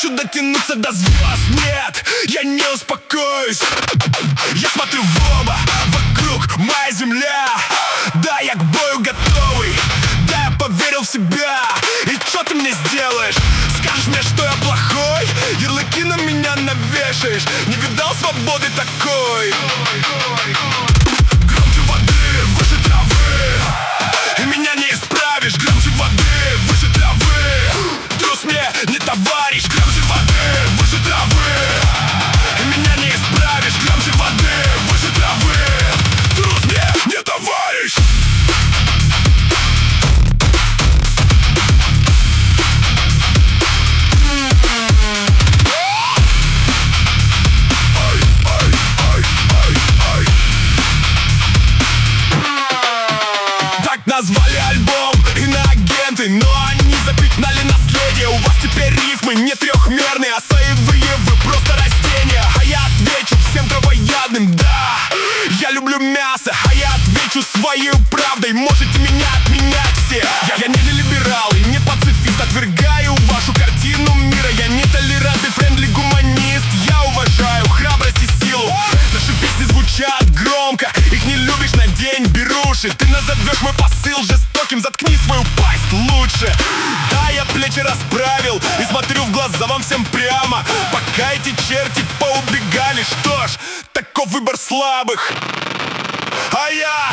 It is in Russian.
хочу дотянуться до звезд. Нет, я не успокоюсь. Я смотрю в оба, вокруг моя земля. Да, я к бою готовый. Да, я поверил в себя. И что ты мне сделаешь? Скажешь мне, что я плохой? Ярлыки на меня навешаешь. Не видал свободы такой. Громче воды, выше травы. И меня не исправишь. Громче воды, выше травы. Трус мне не товарищ. Громче воды, выше травы. И меня не исправишь. Громче воды, выше травы. Трус мне не товарищ. Назвали альбом иноагенты, но они запятнали наследие. У вас теперь рифмы не трехмерные, а соевые вы просто растения. А я отвечу всем травоядным, да, я люблю мясо. А я отвечу своей правдой, можете меня отменять все. Я не либерал и не пацифист, отвергаю вашу картину мира. Я не толерантный, френдли гуманист. Я уважаю храбрость и силу. Наши песни звучат громко, их не любишь, надень беруши. Ты назовешь мой посыл жестоким, заткни свою пасть лучше. Да, я плечи расправил и смотрю в глаза вам всем прямо. Пока эти черти поубегали, что ж, таков выбор слабых. А я